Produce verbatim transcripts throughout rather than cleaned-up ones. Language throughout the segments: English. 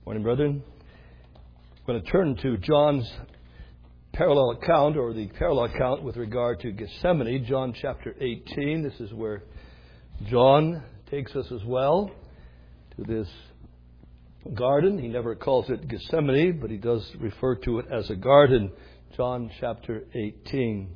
Morning, brethren. I'm going to turn to John's parallel account, or the parallel account with regard to Gethsemane, John chapter eighteen. This is where John takes us as well to this garden. He never calls it Gethsemane, but he does refer to it as a garden. John chapter eighteen.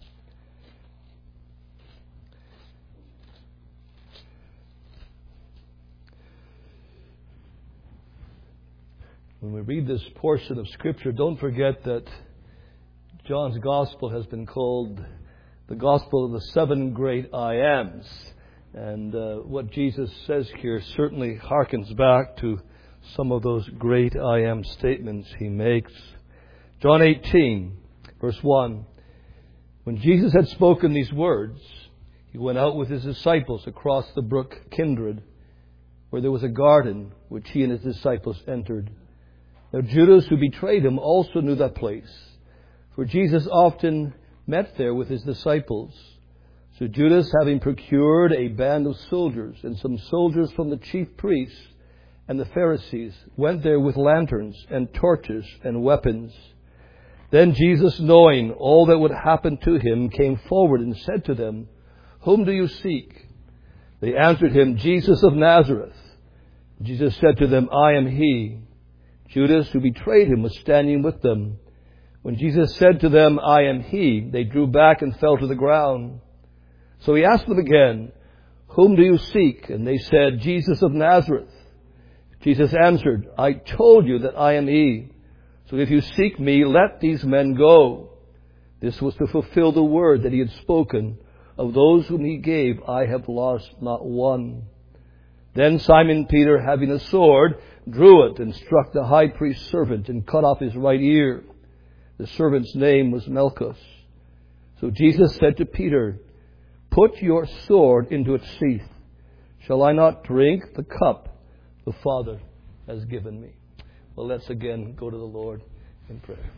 When we read this portion of Scripture, don't forget that John's Gospel has been called the Gospel of the Seven Great I Ams. And uh, what Jesus says here certainly harkens back to some of those great I Am statements he makes. John eighteen, verse one. When Jesus had spoken these words, he went out with his disciples across the brook Kindred, where there was a garden which he and his disciples entered. Now Judas, who betrayed him, also knew that place, for Jesus often met there with his disciples. So Judas, having procured a band of soldiers and some soldiers from the chief priests and the Pharisees, went there with lanterns and torches and weapons. Then Jesus, knowing all that would happen to him, came forward and said to them, "Whom do you seek?" They answered him, "Jesus of Nazareth." Jesus said to them, "I am he." Judas, who betrayed him, was standing with them. When Jesus said to them, "I am he," they drew back and fell to the ground. So he asked them again, "Whom do you seek?" And they said, "Jesus of Nazareth." Jesus answered, "I told you that I am he. So if you seek me, let these men go." This was to fulfill the word that he had spoken. Of those whom he gave, I have lost not one. Then Simon Peter, having a sword, drew it and struck the high priest's servant and cut off his right ear. The servant's name was Malchus. So Jesus said to Peter, "Put your sword into its sheath. Shall I not drink the cup the Father has given me?" Well, let's again go to the Lord in prayer.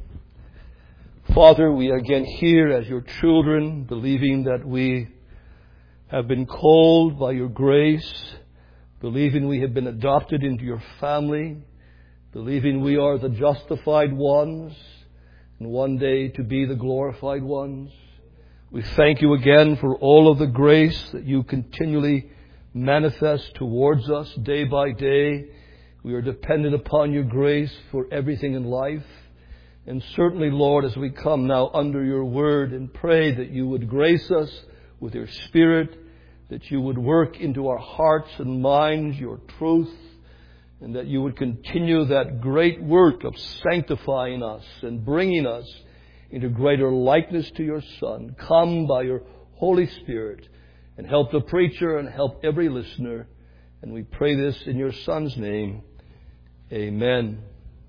Father, we are again here as your children, believing that we have been called by your grace, believing we have been adopted into your family, believing we are the justified ones, and one day to be the glorified ones. We thank you again for all of the grace that you continually manifest towards us day by day. We are dependent upon your grace for everything in life. And certainly, Lord, as we come now under your word and pray that you would grace us with your Spirit, that you would work into our hearts and minds your truth, and that you would continue that great work of sanctifying us and bringing us into greater likeness to your Son. Come by your Holy Spirit and help the preacher and help every listener. And we pray this in your Son's name. Amen.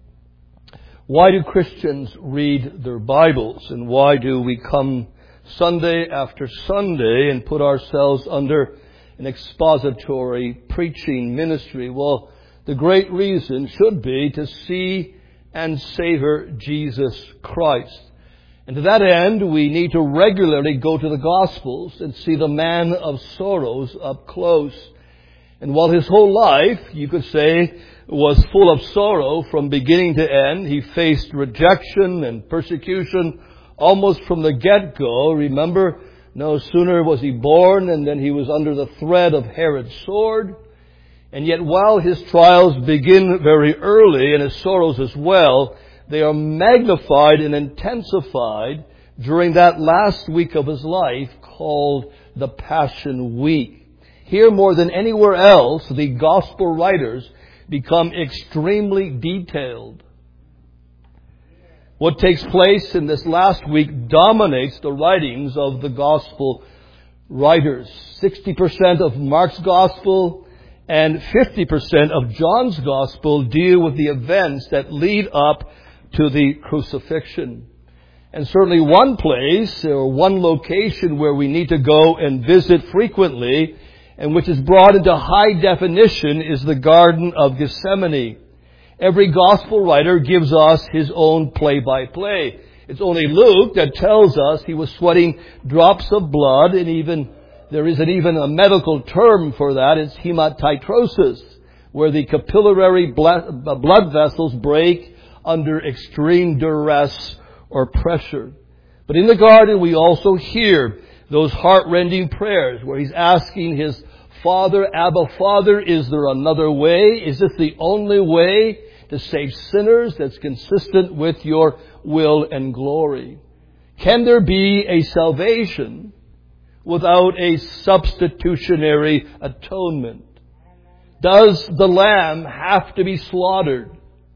Why do Christians read their Bibles? And why do we come Sunday after Sunday and put ourselves under an expository preaching ministry? Well, the great reason should be to see and savor Jesus Christ. And to that end, we need to regularly go to the Gospels and see the man of sorrows up close. And while his whole life, you could say, was full of sorrow from beginning to end, he faced rejection and persecution almost from the get-go. Remember, no sooner was he born and then he was under the threat of Herod's sword. And yet while his trials begin very early, and his sorrows as well, they are magnified and intensified during that last week of his life called the Passion Week. Here more than anywhere else, the gospel writers become extremely detailed. What takes place in this last week dominates the writings of the gospel writers. sixty percent of Mark's gospel and fifty percent of John's gospel deal with the events that lead up to the crucifixion. And certainly one place or one location where we need to go and visit frequently, and which is brought into high definition, is the Garden of Gethsemane. Every gospel writer gives us his own play-by-play. It's only Luke that tells us he was sweating drops of blood, and even there isn't even a medical term for that. It's hematitrosis. where the capillary blood vessels break under extreme duress or pressure. But in the garden, we also hear those heart-rending prayers where he's asking his Father, Abba, Father, is there another way? Is this the only way to save sinners that's consistent with your will and glory? Can there be a salvation without a substitutionary atonement? Does the lamb have to be slaughtered?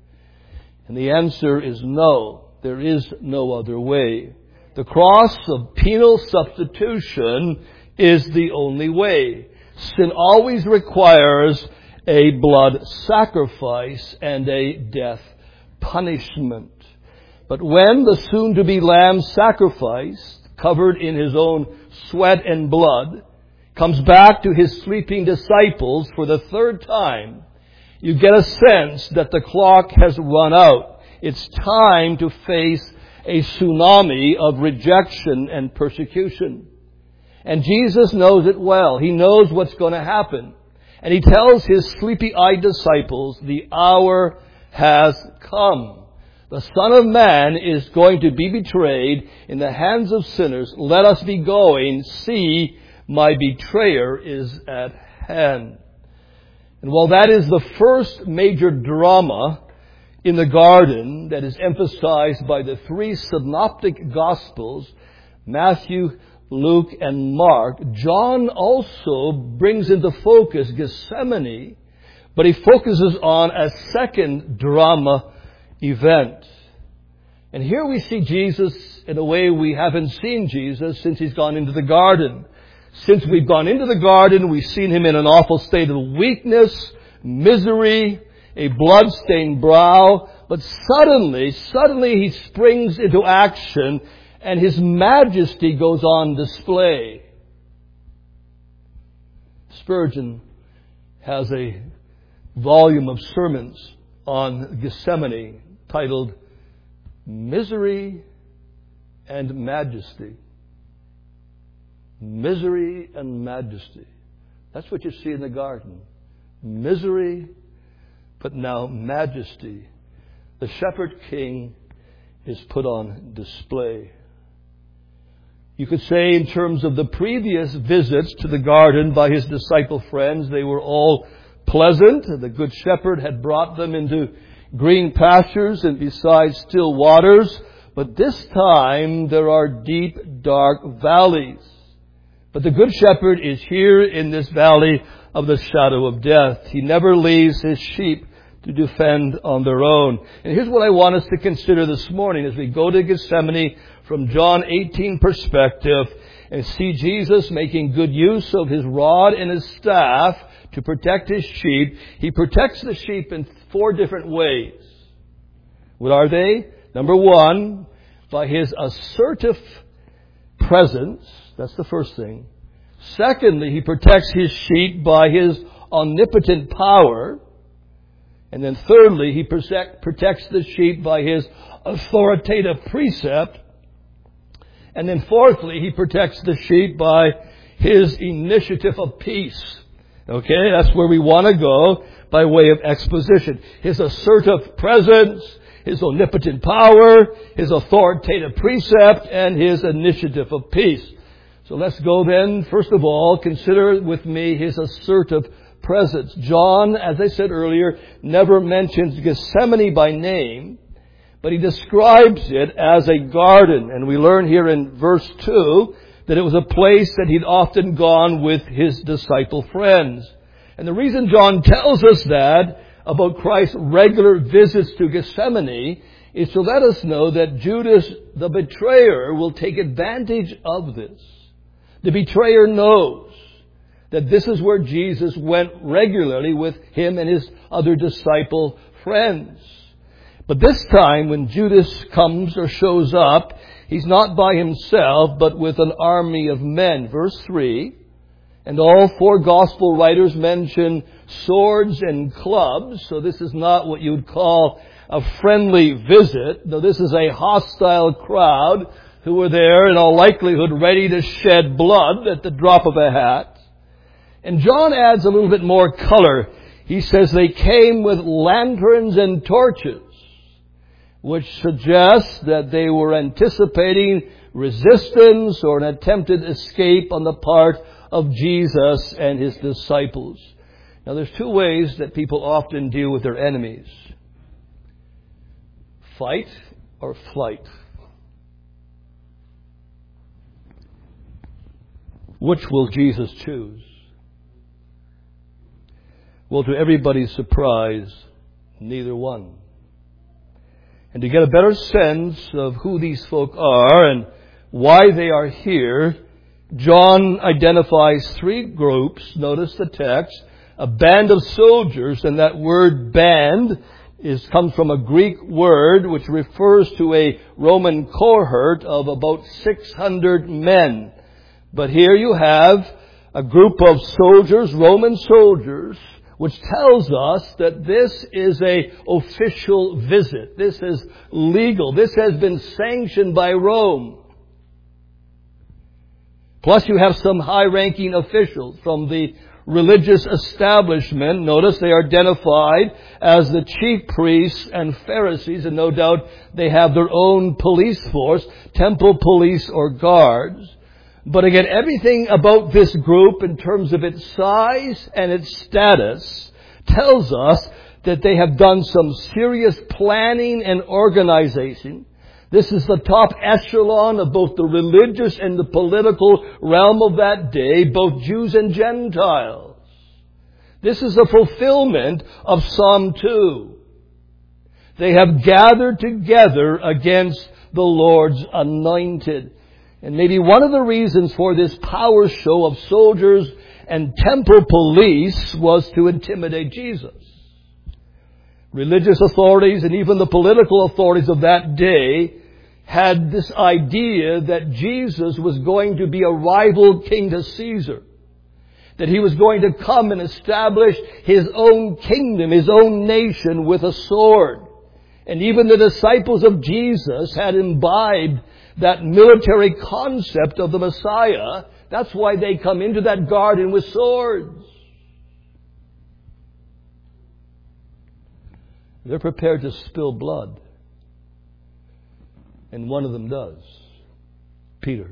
And the answer is no. There is no other way. The cross of penal substitution is the only way. Sin always requires a blood sacrifice and a death punishment. But when the soon-to-be lamb sacrificed, covered in his own sweat and blood, comes back to his sleeping disciples for the third time, you get a sense that the clock has run out. It's time to face a tsunami of rejection and persecution. And Jesus knows it well. He knows what's going to happen. And he tells his sleepy-eyed disciples, the hour has come. The Son of Man is going to be betrayed in the hands of sinners. Let us be going. See, my betrayer is at hand. And while that is the first major drama in the garden that is emphasized by the three synoptic Gospels, Matthew, Luke, and Mark, John also brings into focus Gethsemane, but he focuses on a second drama event. And here we see Jesus in a way we haven't seen Jesus since he's gone into the garden. Since we've gone into the garden, we've seen him in an awful state of weakness, misery, a blood-stained brow. But suddenly, suddenly he springs into action and his majesty goes on display. Spurgeon has a volume of sermons on Gethsemane titled Misery and Majesty. Misery and majesty. That's what you see in the garden. Misery, but now majesty. The shepherd king is put on display. You could say in terms of the previous visits to the garden by his disciple friends, they were all pleasant. The good shepherd had brought them into green pastures and beside still waters. But this time there are deep, dark valleys. But the good shepherd is here in this valley of the shadow of death. He never leaves his sheep to defend on their own. And here's what I want us to consider this morning as we go to Gethsemane from John eighteen perspective and see Jesus making good use of his rod and his staff to protect his sheep. He protects the sheep in four different ways. What are they? Number one, by his assertive presence. That's the first thing. Secondly, he protects his sheep by his omnipotent power. And then thirdly, he protects the sheep by his authoritative precept. And then fourthly, he protects the sheep by his initiative of peace. Okay, that's where we want to go by way of exposition. His assertive presence, his omnipotent power, his authoritative precept, and his initiative of peace. So let's go then, first of all, consider with me his assertive presence. John, as I said earlier, never mentions Gethsemane by name, but he describes it as a garden. And we learn here in verse two that it was a place that he'd often gone with his disciple friends. And the reason John tells us that about Christ's regular visits to Gethsemane is to let us know that Judas, the betrayer, will take advantage of this. The betrayer knows that this is where Jesus went regularly with him and his other disciple friends. But this time, when Judas comes or shows up, he's not by himself, but with an army of men. Verse three, and all four gospel writers mention swords and clubs, so this is not what you would call a friendly visit, though this is a hostile crowd who were there in all likelihood ready to shed blood at the drop of a hat. And John adds a little bit more color He says they came with lanterns and torches, which suggests that they were anticipating resistance or an attempted escape on the part of Jesus and His disciples. Now, there's two ways that people often deal with their enemies: fight or flight. Which will Jesus choose? Well, to everybody's surprise, neither one. And to get a better sense of who these folk are and why they are here, John identifies three groups. Notice the text. A band of soldiers, and that word band is comes from a Greek word which refers to a Roman cohort of about six hundred men. But here you have a group of soldiers, Roman soldiers, which tells us that this is a official visit. This is legal. This has been sanctioned by Rome. Plus you have some high-ranking officials from the religious establishment. Notice they are identified as the chief priests and Pharisees, and no doubt they have their own police force, temple police or guards. But again, everything about this group in terms of its size and its status tells us that they have done some serious planning and organization. This is the top echelon of both the religious and the political realm of that day, both Jews and Gentiles. This is a fulfillment of Psalm two. They have gathered together against the Lord's anointed. And maybe one of the reasons for this power show of soldiers and temple police was to intimidate Jesus. Religious authorities and even the political authorities of that day had this idea that Jesus was going to be a rival king to Caesar. That He was going to come and establish His own kingdom, His own nation with a sword. And even the disciples of Jesus had imbibed that military concept of the Messiah. That's why they come into that garden with swords. They're prepared to spill blood. And one of them does. Peter.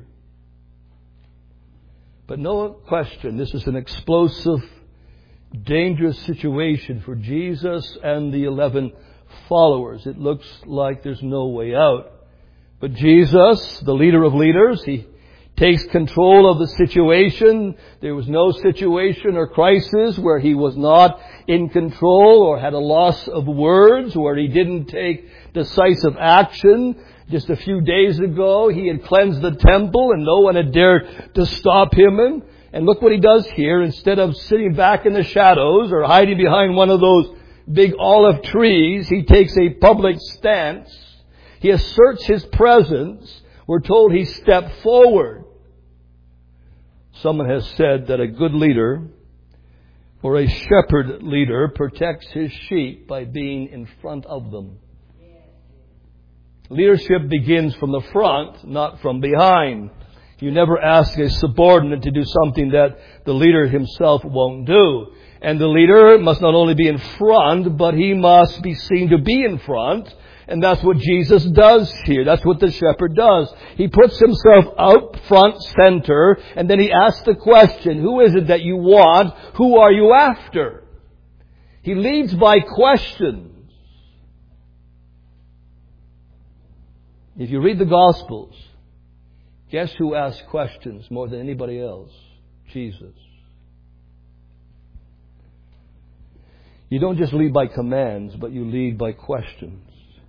But no question, this is an explosive, dangerous situation for Jesus and the eleven followers. It looks like there's no way out. But Jesus, the leader of leaders, He takes control of the situation. There was no situation or crisis where He was not in control or had a loss of words, where He didn't take decisive action. Just a few days ago, He had cleansed the temple and no one had dared to stop Him. And, and look what He does here. Instead of sitting back in the shadows or hiding behind one of those big olive trees, He takes a public stance. He asserts His presence. We're told He stepped forward. Someone has said that a good leader or a shepherd leader protects his sheep by being in front of them. Leadership begins from the front, not from behind. You never ask a subordinate to do something that the leader himself won't do. And the leader must not only be in front, but he must be seen to be in front. And that's what Jesus does here. That's what the shepherd does. He puts himself out front, center, and then he asks the question, who is it that you want? Who are you after? He leads by questions. If you read the Gospels, guess who asks questions more than anybody else? Jesus. You don't just lead by commands, but you lead by questions.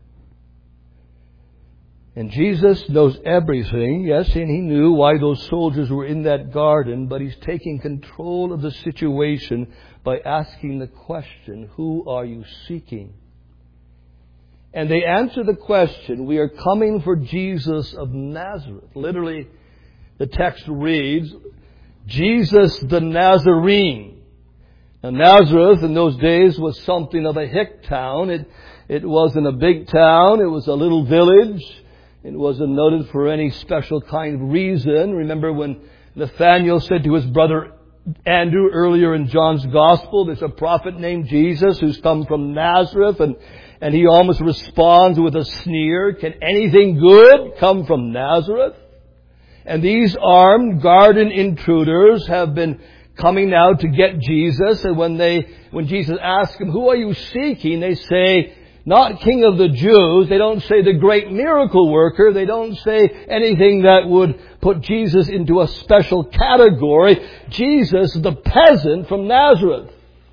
And Jesus knows everything, yes, and He knew why those soldiers were in that garden, but He's taking control of the situation by asking the question, who are you seeking? And they answer the question, we are coming for Jesus of Nazareth. Literally, the text reads, Jesus the Nazarene. Now, Nazareth in those days was something of a hick town. It, it wasn't a big town. It was a little village. It wasn't noted for any special kind of reason. Remember when Nathanael said to his brother Andrew earlier in John's Gospel. There's a prophet named Jesus who's come from Nazareth, and, and he almost responds with a sneer. Can anything good come from Nazareth? And these armed garden intruders have been coming now to get Jesus, and when they, when Jesus asks them, who are you seeking? They say, not King of the Jews. They don't say the great miracle worker. They don't say anything that would put Jesus into a special category. Jesus, the peasant from Nazareth.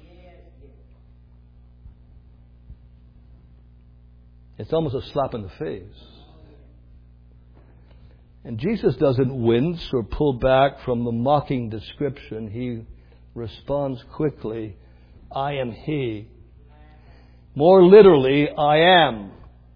It's almost a slap in the face. And Jesus doesn't wince or pull back from the mocking description. He responds quickly, I am He. More literally, I am.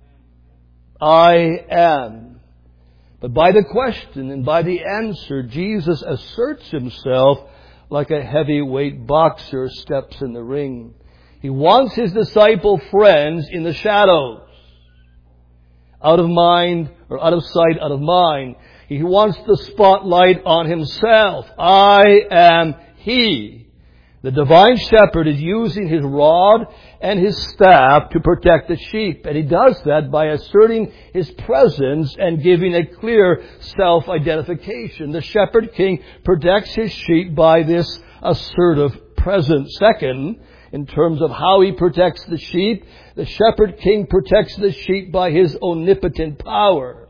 I am. But by the question and by the answer, Jesus asserts himself like a heavyweight boxer steps in the ring. He wants his disciple friends in the shadows. Out of mind, or out of sight, out of mind. He wants the spotlight on himself. I am He. The divine shepherd is using his rod and his staff to protect the sheep. And he does that by asserting his presence and giving a clear self-identification. The shepherd king protects his sheep by this assertive presence. Second, in terms of how he protects the sheep, the shepherd king protects the sheep by his omnipotent power.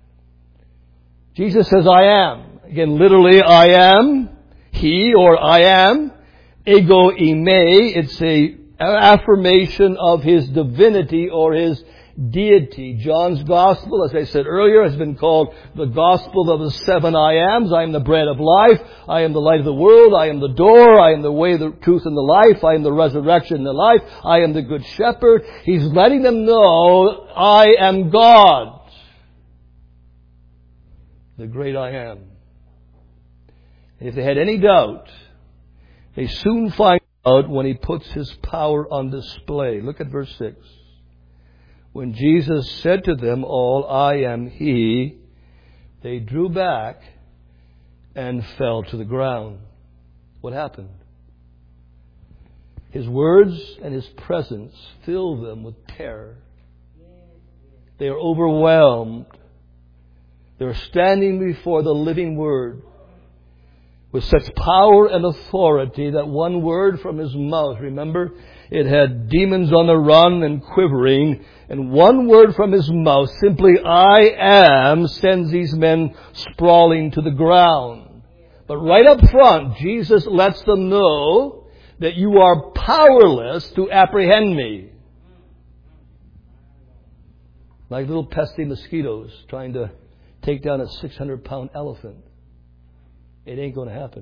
Jesus says, I am. Again, literally, I am He, or I am. Ego eime, it's a affirmation of his divinity or his deity. John's Gospel, as I said earlier, has been called the Gospel of the seven I ams. I am the bread of life. I am the light of the world. I am the door. I am the way, the truth, and the life. I am the resurrection and the life. I am the good shepherd. He's letting them know, I am God, the great I am. And if they had any doubt, they soon find out when he puts his power on display. Look at verse six. When Jesus said to them all, I am He, they drew back and fell to the ground. What happened? His words and his presence filled them with terror. They are overwhelmed. They're standing before the living Word with such power and authority that one word from his mouth, remember, it had demons on the run and quivering, and one word from his mouth, simply I am, sends these men sprawling to the ground. But right up front, Jesus lets them know that you are powerless to apprehend me. Like little pesky mosquitoes trying to take down a six hundred pound elephant. It ain't going to happen.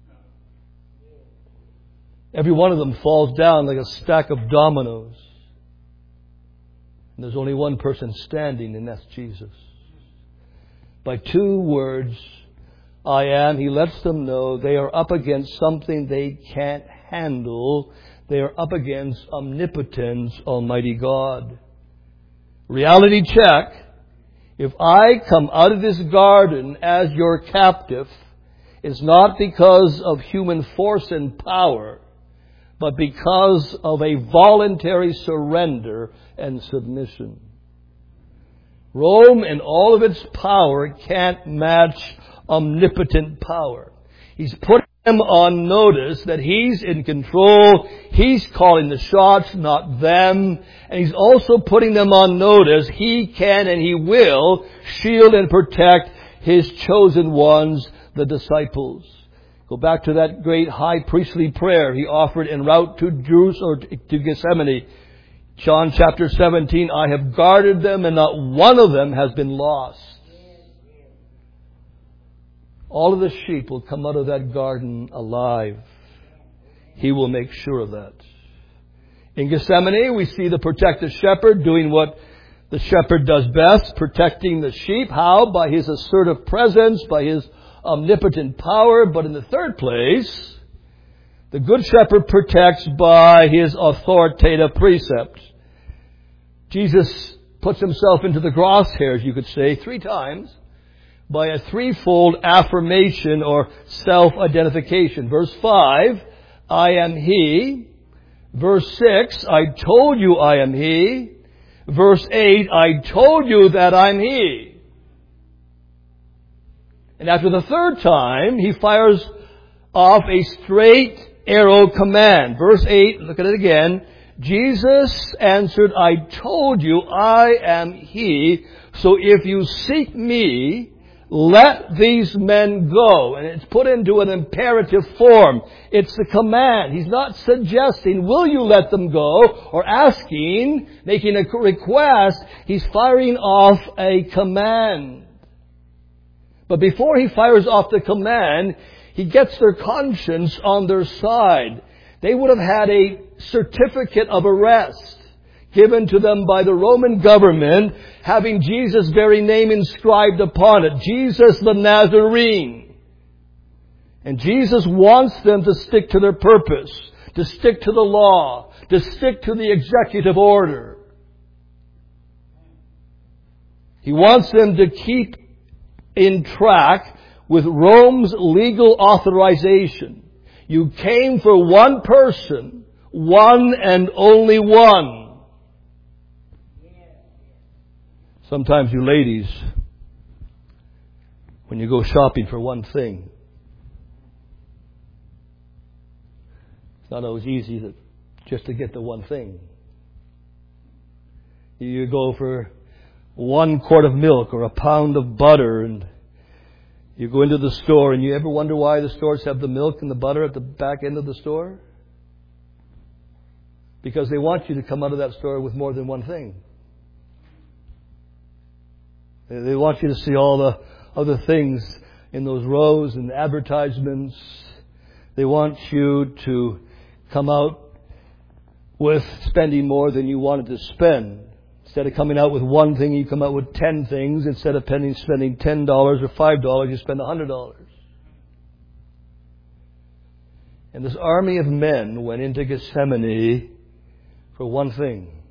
Every one of them falls down like a stack of dominoes. And there's only one person standing, and that's Jesus. By two words, I am, he lets them know they are up against something they can't handle. They are up against omnipotence, Almighty God. Reality check. If I come out of this garden as your captive, it's not because of human force and power, but because of a voluntary surrender and submission. Rome and all of its power can't match omnipotent power. He's putting them on notice that He's in control. He's calling the shots, not them. And He's also putting them on notice He can and He will shield and protect His chosen ones, the disciples. Go back to that great high priestly prayer He offered en route to Jerusalem, or to Gethsemane. John chapter seventeen, I have guarded them and not one of them has been lost. All of the sheep will come out of that garden alive. He will make sure of that. In Gethsemane, we see the protective shepherd doing what the shepherd does best, protecting the sheep. How? By his assertive presence, by his omnipotent power. But in the third place, the good shepherd protects by his authoritative precept. Jesus puts himself into the crosshairs, you could say, three times, by a threefold affirmation or self-identification. Verse five, I am He. Verse six, I told you I am He. Verse eight, I told you that I'm He. And after the third time, He fires off a straight arrow command. Verse eight, look at it again. Jesus answered, I told you I am He. So if you seek Me, let these men go. And it's put into an imperative form. It's a command. He's not suggesting, will you let them go? Or asking, making a request. He's firing off a command. But before he fires off the command, he gets their conscience on their side. They would have had a certificate of arrest given to them by the Roman government, having Jesus' very name inscribed upon it. Jesus the Nazarene. And Jesus wants them to stick to their purpose, to stick to the law, to stick to the executive order. He wants them to keep in track with Rome's legal authorization. You came for one person, one and only one. Sometimes you ladies, when you go shopping for one thing, it's not always easy to, just to get the one thing. You go for one quart of milk or a pound of butter, and you go into the store, and you ever wonder why the stores have the milk and the butter at the back end of the store? Because they want you to come out of that store with more than one thing. They want you to see all the other things in those rows and advertisements. They want you to come out with spending more than you wanted to spend. Instead of coming out with one thing, you come out with ten things. Instead of spending ten dollars or five dollars, you spend one hundred dollars. And this army of men went into Gethsemane for one thing.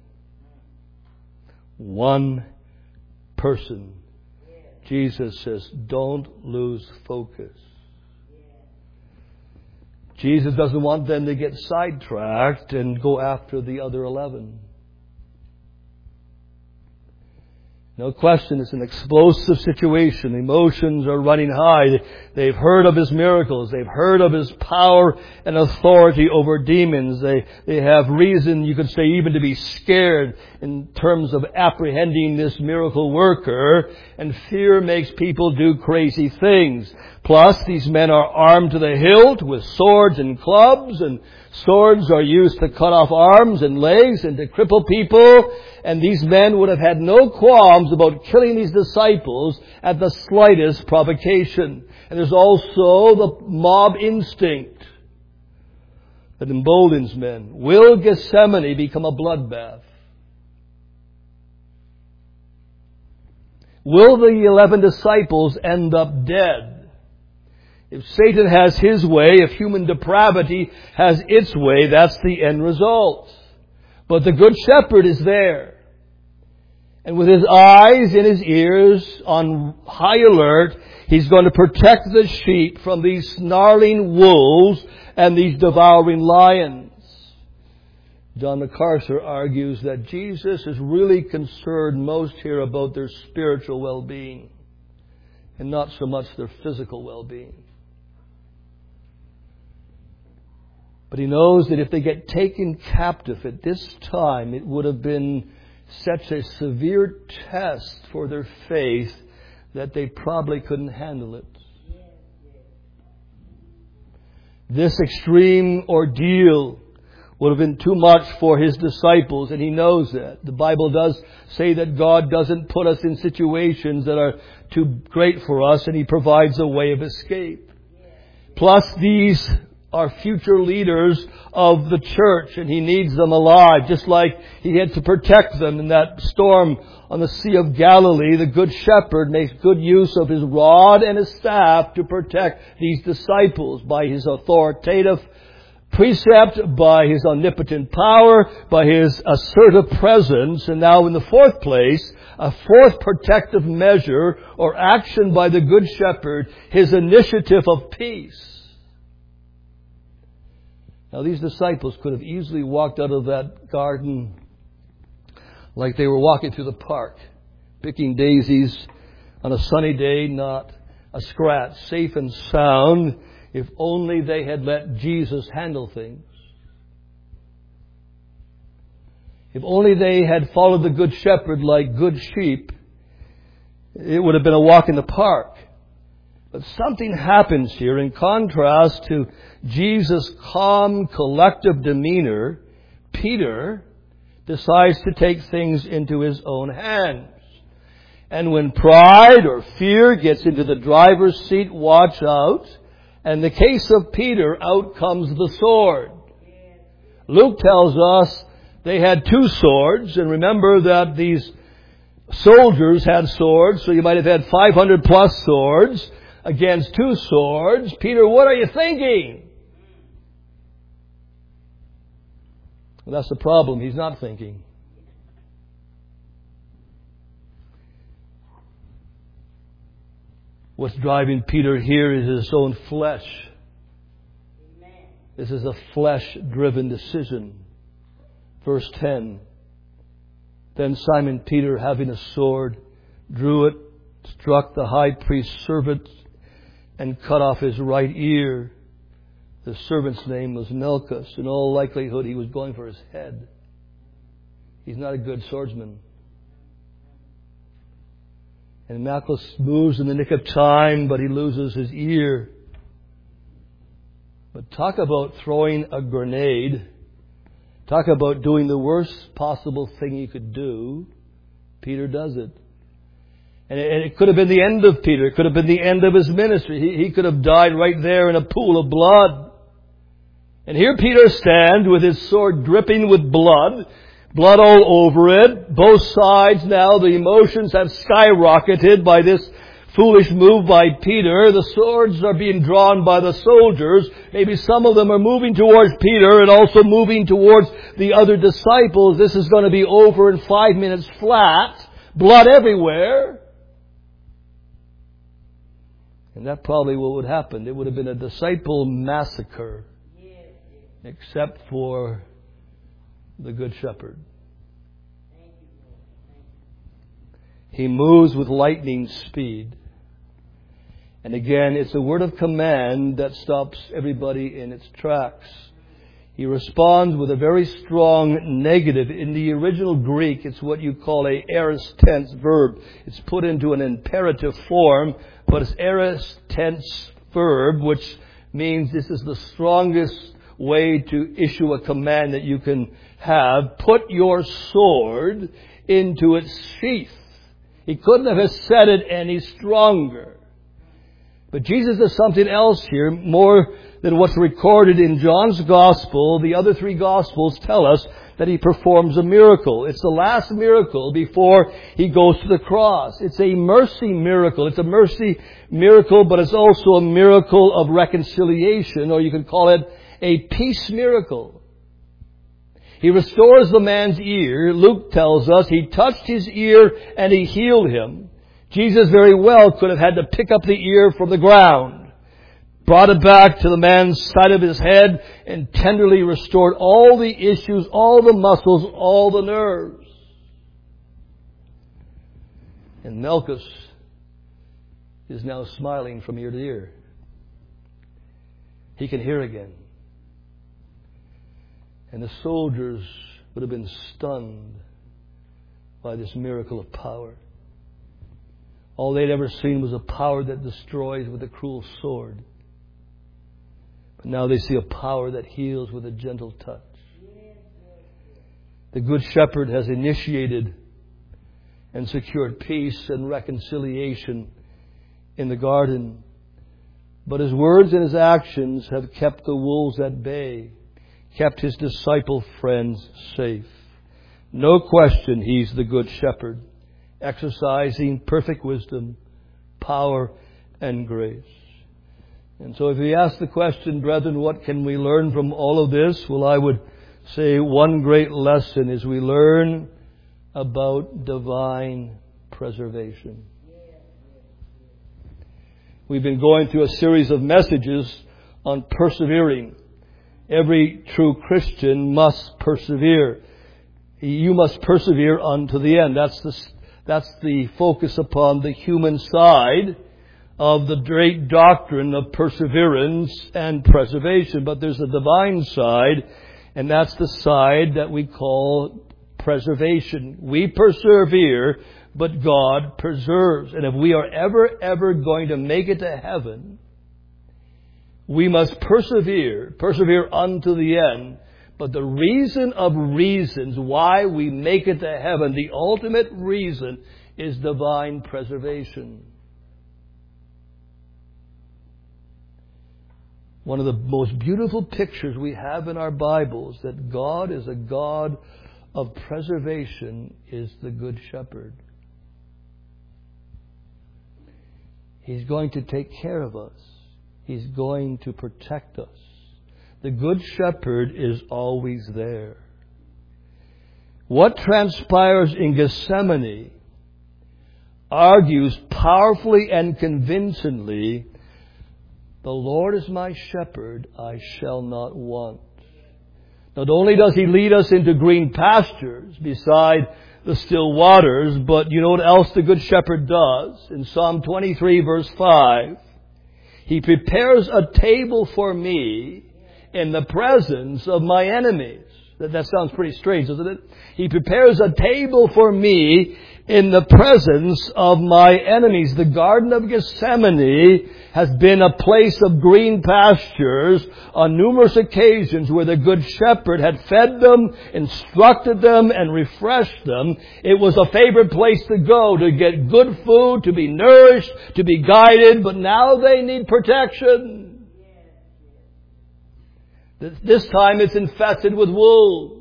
One person. Jesus says, don't lose focus. Jesus doesn't want them to get sidetracked and go after the other eleven. No question, it's an explosive situation. Emotions are running high. They've heard of His miracles. They've heard of His power and authority over demons. They, they have reason, you could say, even to be scared in terms of apprehending this miracle worker. And fear makes people do crazy things. Plus, these men are armed to the hilt with swords and clubs, and swords are used to cut off arms and legs and to cripple people. And these men would have had no qualms about killing these disciples at the slightest provocation. And there's also the mob instinct that emboldens men. Will Gethsemane become a bloodbath? Will the eleven disciples end up dead? If Satan has his way, if human depravity has its way, that's the end result. But the Good Shepherd is there. And with his eyes and his ears on high alert, he's going to protect the sheep from these snarling wolves and these devouring lions. John MacArthur argues that Jesus is really concerned most here about their spiritual well-being and not so much their physical well-being. But he knows that if they get taken captive at this time, it would have been such a severe test for their faith that they probably couldn't handle it. This extreme ordeal would have been too much for His disciples, and He knows that. The Bible does say that God doesn't put us in situations that are too great for us, and He provides a way of escape. Plus, these are future leaders of the church, and He needs them alive. Just like He had to protect them in that storm on the Sea of Galilee, the Good Shepherd makes good use of His rod and His staff to protect these disciples by His authoritative precept, by His omnipotent power, by His assertive presence, and now in the fourth place, a fourth protective measure or action by the Good Shepherd, His initiative of peace. Now, these disciples could have easily walked out of that garden like they were walking through the park, picking daisies on a sunny day, not a scratch, safe and sound, if only they had let Jesus handle things. If only they had followed the Good Shepherd like good sheep, it would have been a walk in the park. But something happens here in contrast to Jesus' calm, collective demeanor. Peter decides to take things into his own hands. And when pride or fear gets into the driver's seat, watch out. And the case of Peter, out comes the sword. Luke tells us they had two swords, and remember that these soldiers had swords, so you might have had five hundred plus swords against two swords. Peter, what are you thinking? Well, that's the problem. He's not thinking. What's driving Peter here is his own flesh. This is a flesh-driven decision. Verse ten. Then Simon Peter, having a sword, drew it, struck the high priest's servant, and cut off his right ear. The servant's name was Malchus. In all likelihood, he was going for his head. He's not a good swordsman. And Malchus moves in the nick of time, but he loses his ear. But talk about throwing a grenade. Talk about doing the worst possible thing he could do. Peter does it. And it, and it could have been the end of Peter. It could have been the end of his ministry. He, he could have died right there in a pool of blood. And here Peter stands with his sword dripping with blood. Blood all over it. Both sides now, the emotions have skyrocketed by this foolish move by Peter. The swords are being drawn by the soldiers. Maybe some of them are moving towards Peter and also moving towards the other disciples. This is going to be over in five minutes flat. Blood everywhere. And that probably what would happen. It would have been a disciple massacre. Except for the Good Shepherd. He moves with lightning speed. And again, it's a word of command that stops everybody in its tracks. He responds with a very strong negative. In the original Greek, it's what you call a aorist tense verb. It's put into an imperative form, but it's aorist tense verb, which means this is the strongest way to issue a command that you can have. Put your sword into its sheath. He couldn't have said it any stronger. But Jesus does something else here, more than what's recorded in John's Gospel. The other three Gospels tell us that He performs a miracle. It's the last miracle before He goes to the cross. It's a mercy miracle. It's a mercy miracle, but it's also a miracle of reconciliation, or you can call it a peace miracle. He restores the man's ear. Luke tells us He touched his ear and He healed him. Jesus very well could have had to pick up the ear from the ground, brought it back to the man's side of his head, and tenderly restored all the issues, all the muscles, all the nerves. And Malchus is now smiling from ear to ear. He can hear again. And the soldiers would have been stunned by this miracle of power. All they'd ever seen was a power that destroys with a cruel sword. But now they see a power that heals with a gentle touch. The Good Shepherd has initiated and secured peace and reconciliation in the garden. But His words and His actions have kept the wolves at bay, kept His disciple friends safe. No question He's the Good Shepherd, exercising perfect wisdom, power, and grace. And so if we ask the question, brethren, what can we learn from all of this? Well, I would say one great lesson is we learn about divine preservation. We've been going through a series of messages on persevering. Every true Christian must persevere. You must persevere unto the end. That's the, that's the focus upon the human side of the great doctrine of perseverance and preservation. But there's a divine side, and that's the side that we call preservation. We persevere, but God preserves. And if we are ever, ever going to make it to heaven, we must persevere, persevere unto the end. But the reason of reasons why we make it to heaven, the ultimate reason, is divine preservation. One of the most beautiful pictures we have in our Bibles that God is a God of preservation is the Good Shepherd. He's going to take care of us. He's going to protect us. The Good Shepherd is always there. What transpires in Gethsemane argues powerfully and convincingly, the Lord is my shepherd, I shall not want. Not only does He lead us into green pastures beside the still waters, but you know what else the Good Shepherd does? In Psalm twenty-three verse five, He prepares a table for me in the presence of my enemies. That, that sounds pretty strange, doesn't it? He prepares a table for me in the presence of my enemies. The Garden of Gethsemane has been a place of green pastures on numerous occasions where the Good Shepherd had fed them, instructed them, and refreshed them. It was a favorite place to go to get good food, to be nourished, to be guided, but now they need protection. This time it's infested with wolves.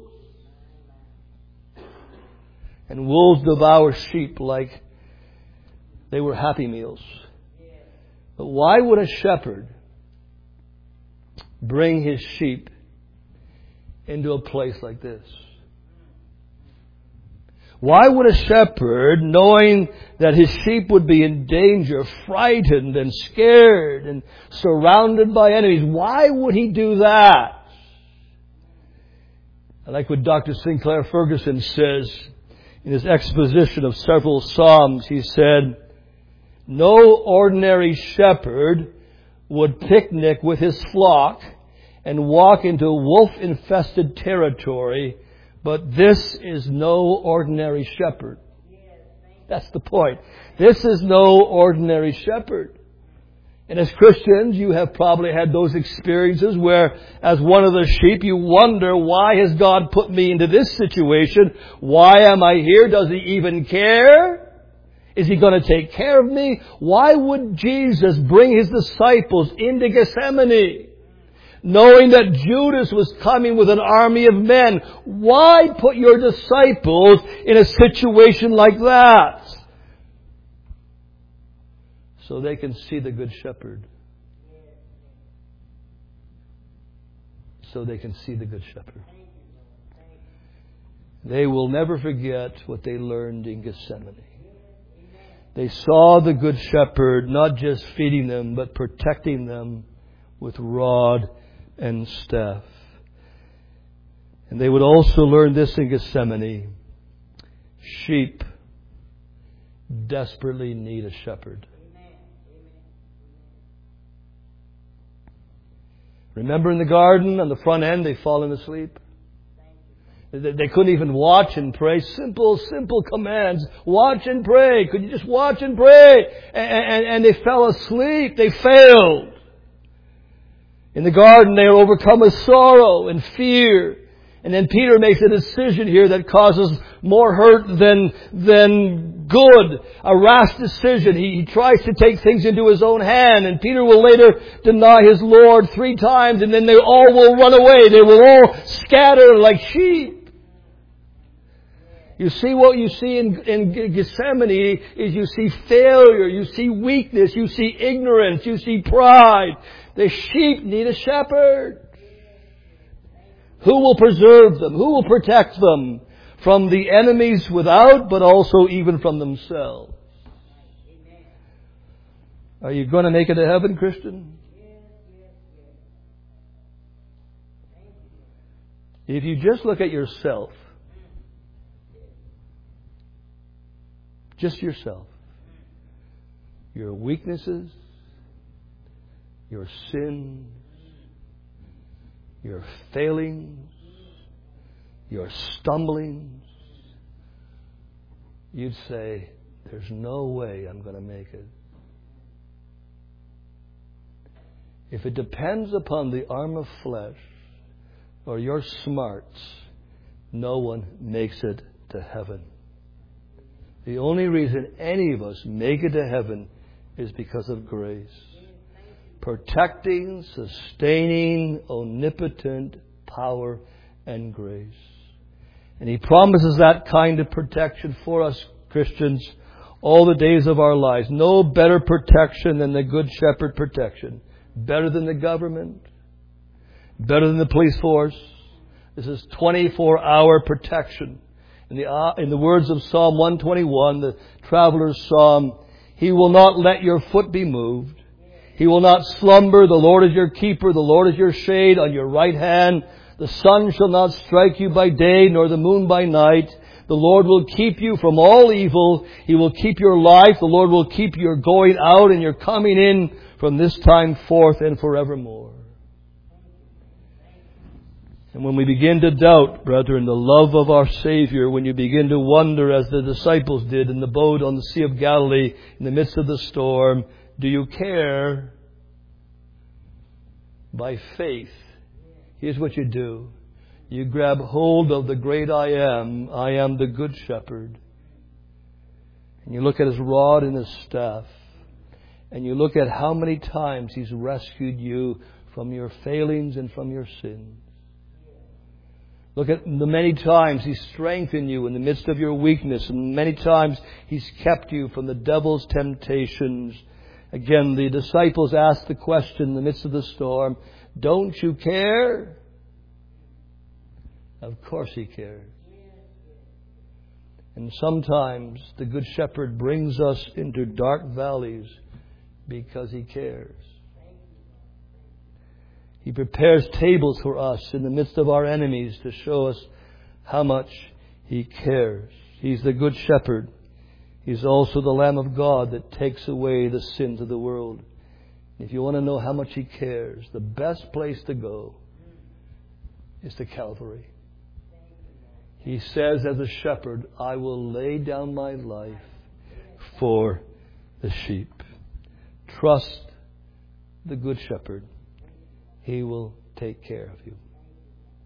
And wolves devour sheep like they were Happy Meals. But why would a shepherd bring his sheep into a place like this? Why would a shepherd, knowing that his sheep would be in danger, frightened and scared and surrounded by enemies, why would he do that? I like what Doctor Sinclair Ferguson says in his exposition of several Psalms. He said, no ordinary shepherd would picnic with his flock and walk into wolf-infested territory, but this is no ordinary shepherd. That's the point. This is no ordinary shepherd. And as Christians, you have probably had those experiences where, as one of the sheep, you wonder, why has God put me into this situation? Why am I here? Does He even care? Is He going to take care of me? Why would Jesus bring His disciples into Gethsemane, knowing that Judas was coming with an army of men? Why put your disciples in a situation like that? So they can see the Good Shepherd. So they can see the Good Shepherd. They will never forget what they learned in Gethsemane. They saw the Good Shepherd not just feeding them, but protecting them with rod and staff. And they would also learn this in Gethsemane. Sheep desperately need a shepherd. Remember in the garden, on the front end, they've fallen asleep. They couldn't even watch and pray. Simple, simple commands. Watch and pray. Could you just watch and pray? And, and, and they fell asleep. They failed. In the garden, they were overcome with sorrow and fear. And then Peter makes a decision here that causes more hurt than, than good. A rash decision. He, he tries to take things into his own hand. And Peter will later deny his Lord three times. And then they all will run away. They will all scatter like sheep. You see, what you see in, in Gethsemane is you see failure. You see weakness. You see ignorance. You see pride. The sheep need a shepherd. Who will preserve them? Who will protect them from the enemies without, but also even from themselves. Are you going to make it to heaven, Christian? If you just look at yourself, just yourself, your weaknesses, your sins, your failings, your stumblings, you'd say, there's no way I'm going to make it. If it depends upon the arm of flesh or your smarts, no one makes it to heaven. The only reason any of us make it to heaven is because of grace. Protecting, sustaining, omnipotent power and grace. And He promises that kind of protection for us, Christians, all the days of our lives. No better protection than the Good Shepherd protection. Better than the government. Better than the police force. This is twenty-four hour protection. In the, uh, in the words of Psalm one twenty-one, the traveler's psalm, He will not let your foot be moved. He will not slumber. The Lord is your keeper. The Lord is your shade on your right hand. The sun shall not strike you by day, nor the moon by night. The Lord will keep you from all evil. He will keep your life. The Lord will keep your going out and your coming in from this time forth and forevermore. And when we begin to doubt, brethren, the love of our Savior, when you begin to wonder, as the disciples did in the boat on the Sea of Galilee in the midst of the storm, do you care? By faith, here's what you do. You grab hold of the great I am. I am the Good Shepherd. And you look at His rod and His staff. And you look at how many times He's rescued you from your failings and from your sins. Look at the many times He's strengthened you in the midst of your weakness. And many times He's kept you from the devil's temptations. Again, the disciples asked the question in the midst of the storm, don't you care? Of course He cares. And sometimes the Good Shepherd brings us into dark valleys because He cares. He prepares tables for us in the midst of our enemies to show us how much He cares. He's the Good Shepherd. He's also the Lamb of God that takes away the sins of the world. If you want to know how much He cares, the best place to go is to Calvary. He says as a shepherd, I will lay down my life for the sheep. Trust the Good Shepherd. He will take care of you.